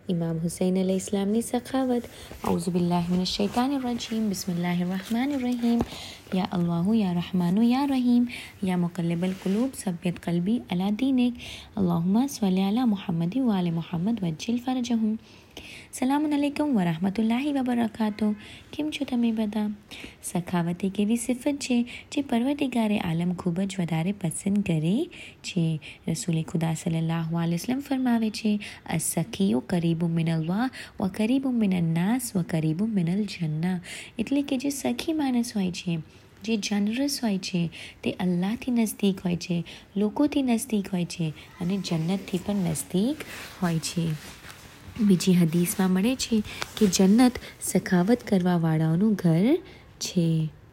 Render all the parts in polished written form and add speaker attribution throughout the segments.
Speaker 1: इमाम हुसैन अलैहिस्सलाम ની સખાવત। औज़ुबिल्लाहि मिनश्शैतानिर्रजीम, बिस्मिल्लाहिर्रहमानिर्रहीम। या अल्लाहु या रहमानु या रहीम, या मुक़ल्लिबल क़ुलूब सब्बित क़ल्बी अला दीनिक, अल्लाहुम्मा स्वल्लि अला मुहम्मद व आले मुहम्मद वज्जिल फ़रजहुम। સલામુન અલૈકુમ વરહમતુલ્લાહિ વબરકાતુહ। કેમ છો તમે બધા? સખાવત એક એવી સિફત છે જે પરવરદિગારે આલમ ખૂબ જ વધારે પસંદ કરે છે। રસૂલે ખુદા સલ્લલ્લાહુ અલૈહિ વસલ્લમ ફરમાવે છે, અસ-સખીયુ કરીબુમ મિનલ્લાહ વ કરીબુમ મિનન્નાસ વ કરીબુમ મિનલ જન્ના। એટલે કે જે સખી માણસ હોય છે, જે જનરસ હોય છે, તે અલ્લાહથી નજદીક હોય છે, લોકોથી નજદીક હોય છે અને જન્નતથી પણ નજદીક હોય છે। બીજી હદીસમાં મળે છે કે જન્નત સખાવત કરવાવાળાઓનું ઘર છે।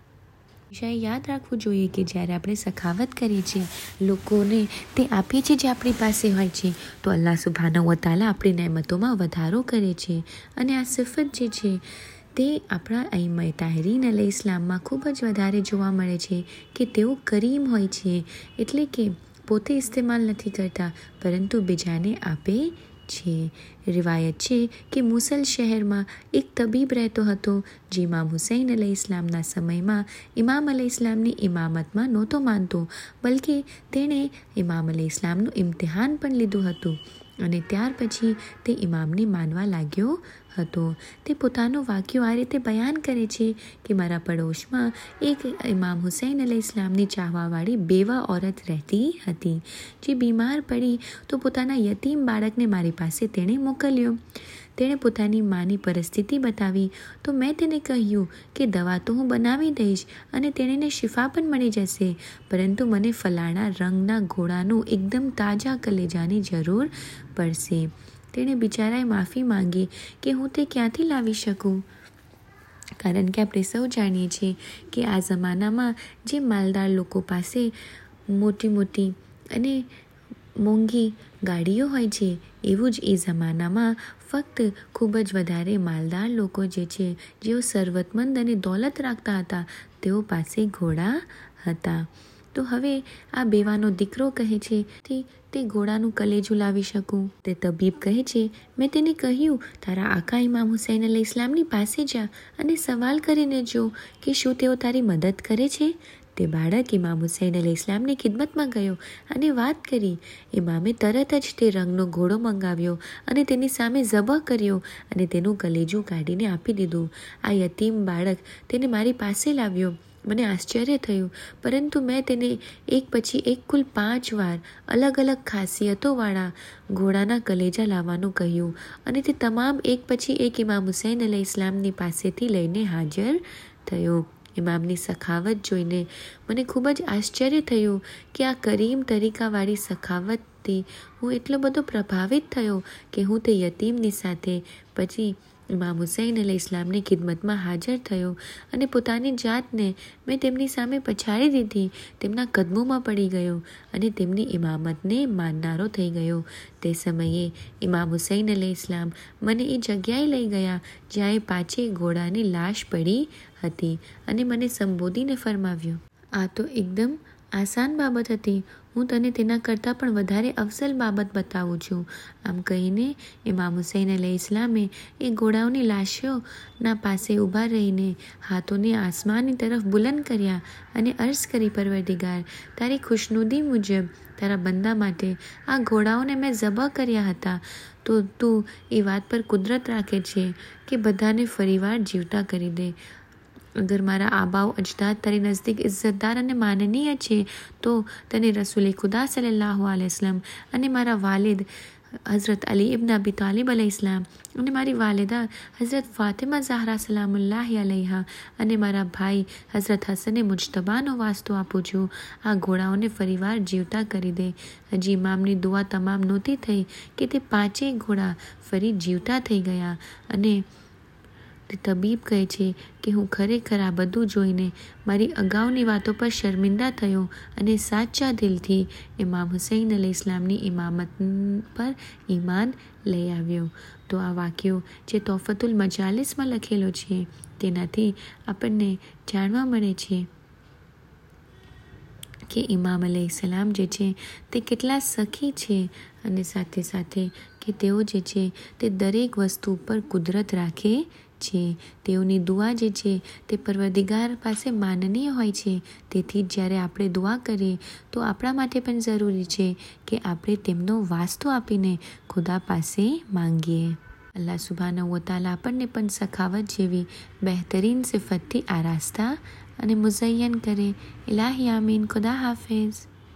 Speaker 1: યાદ રાખવું જોઈએ કે જ્યારે આપણે સખાવત કરીએ છીએ, લોકોને તે આપીએ છીએ જે આપણી પાસે હોય છે, તો અલ્લાહ સુબ્હાનહુ વ તઆલા આપણી નેમતોમાં વધારો કરે છે। અને આ સિફત જે છે તે આપણા અઈમ્માએ તાહિરીન અલૈહિસ્સલામમાં ખૂબ જ વધારે જોવા મળે છે કે તેઓ કરીમ હોય છે, એટલે કે પોતે ઇસ્તેમાલ નથી કરતા પરંતુ બીજાને આપે છે। રિવાયત છે કે મુસલ શહેરમાં એક તબીબ રહેતો હતો જે ઇમામ હુસૈન અલૈહિસ્સલામના સમયમાં ઇમામ અલૈહિસ્સલામની ઇમામતમાં નહોતો માનતો, બલકે તેણે ઇમામ અલૈહિસ્સલામનું ઇમ્તિહાન પણ લીધું હતું અને ત્યાર પછી તે ઇમામને માનવા લાગ્યો હતો। તે પોતાનો વાક્યો આ રીતે બયાન કરે છે કે મારા પડોશમાં એક ઇમામ હુસૈન અલૈહિસ્સલામની ચાહવાવાળી બેવા औरत રહેતી હતી, જે બીમાર પડી તો પોતાના યતીમ બાળકને મારી પાસે તેણે મોકલ્યો। તેણે પોતાની માની પરિસ્થિતિ બતાવી તો મેં તેને કહ્યું કે દવા તો હું બનાવી દઈશ અને તેણીને શિફા પણ મળી જશે, પરંતુ મને ફલાણા રંગના ઘોડાનું એકદમ તાજા કલેજાની જરૂર પડશે। તેણે બિચારાએ માફી માંગી કે હું તે ક્યાંથી લાવી શકું, કારણ કે આપણે સૌ જાણીએ છીએ કે આ જમાનામાં જે માલદાર લોકો પાસે મોટી મોટી અને મોંઘી ગાડીઓ હોય છે, એવું જ એ જમાનામાં ફક્ત ખૂબ જ વધારે માલદાર લોકો જે છે, જેઓ સરવતમંદ અને દોલત રાખતા હતા, તેઓ પાસે ઘોડા હતા। તો હવે આ બેવાનો દીકરો કહે છે તે ઘોડાનું કલેજું લાવી શકું? તે તબીબ કહે છે, મેં તેને કહ્યું તારા આકા ઇમામ હુસૈન અલૈહિસ્સલામની પાસે જા અને સવાલ કરીને જો કે શું તેઓ તારી મદદ કરે છે। તે બાળક ઇમામ હુસૈન અલૈહિસ્સલામની ખિદમતમાં ગયો અને વાત કરી। ઇમામે તરત જ તે રંગનો ઘોડો મંગાવ્યો અને તેની સામે ઝબહ કર્યો અને તેનું કલેજું કાઢીને આપી દીધું। આ યતીમ બાળક તેને મારી પાસે લાવ્યો। મને આશ્ચર્ય થયું, પરંતુ મેં તેને એક પછી એક કુલ 5 વાર અલગ અલગ ખાસિયતોવાળા ઘોડાના કલેજા લાવવાનું કહ્યું અને તે તમામ એક પછી એક ઇમામ હુસૈન અલૈહિસ્સલામની પાસેથી લઈને હાજર થયો। ઇમામની સખાવત જોઈને મને ખૂબ જ આશ્ચર્ય થયું કે આ કરીમ તરીકાવાળી સખાવતથી હું એટલો બધો પ્રભાવિત થયો કે હું તે યતીમની સાથે પછી ઇમામ હુસૈન અલૈહિસ્સલામની ખિદમતમાં હાજર થયો અને પોતાની જાતને મેં તેમની સામે પછાડી દીધી, તેમના કદમોમાં પડી ગયો અને તેમની ઇમામતને માનનારો થઈ ગયો। તે સમયે ઇમામ હુસૈન અલૈહિસ્સલામ મને એ જગ્યાએ લઈ ગયા જ્યાં એ 5 ઘોડાની લાશ પડી હતી અને મને સંબોધીને ફરમાવ્યું, આ તો એકદમ આસાન બાબત હતી, હું તને તેના કરતાં પણ વધારે અફઝલ બાબત બતાવું છું। આમ કહીને ઇમામ હુસૈન અલૈહિસ્સલામે એ ઘોડાઓની લાશોના પાસે ઊભા રહીને હાથોને આસમાનની તરફ બુલંદ કર્યા અને અર્ઝ કરી, પરવરદિગાર, તારી ખુશનુદી મુજબ તારા બંદા માટે આ ઘોડાઓને મેં ઝબહ કર્યા હતા, તો તું એ વાત પર કુદરત રાખે છે કે બધાને ફરીવાર જીવતા કરી દે। અગર મારા આબાઓ અજદાદ તારી નજદીક ઇજ્જતદાર અને માનનીય છે, તો તને રસૂલે ખુદા સલ્લલ્લાહુ અલૈહિ વસલ્લમ અને મારા વાલિદ હઝરત અલી ઇબ્ન અબી તાલિબ અલૈહિસ્સલામ અને મારી વાલિદા હઝરત ફાતિમા ઝહરા સલામુલ્લાહિ અલૈહા અને મારા ભાઈ હઝરત હસને મુજતબાનો વાસ્તો આપું છું, આ ઘોડાઓને ફરીવાર જીવતા કરી દે। હજી ઇમામની દુઆ તમામ નહોતી થઈ કે તે 5 ઘોડા ફરી જીવતા થઈ ગયા અને તે તબીબ કહે છે કે હું ખરેખર આ બધું જોઈને મારી અગાઉની વાતો પર શર્મિંદા થયો અને સાચા દિલથી ઇમામ હુસૈન અલૈહિસ્સલામની ઇમામત પર ઈમાન લઈ આવ્યો। તો આ વાક્યો જે તોફતુલ મજાલિસમાં લખેલો છે, તેનાથી આપણને જાણવા મળે છે કે ઇમામ અલૈહિસ્સલામ જે છે તે કેટલા સખી છે અને સાથે સાથે કે તેઓ જે છે તે દરેક વસ્તુ પર કુદરત રાખે છે. તેઓની દુઆ જે છે તે પરવરદિગાર પાસે માનનીય હોય છે. તેથી જ્યારે આપણે દુઆ કરીએ તો આપણા માટે પણ જરૂરી છે કે આપણે તેમનો વાસ્તો આપીને ખુદા પાસે માંગીએ. અલ્લાહ સુબ્હાનહુ વ તઆલા આપણને પણ સખાવત જેવી બહેતરીન સિફતથી આરાસ્તા અને મુઝય્યન કરે. ઇલાહી આમીન. ખુદા હાફિઝ.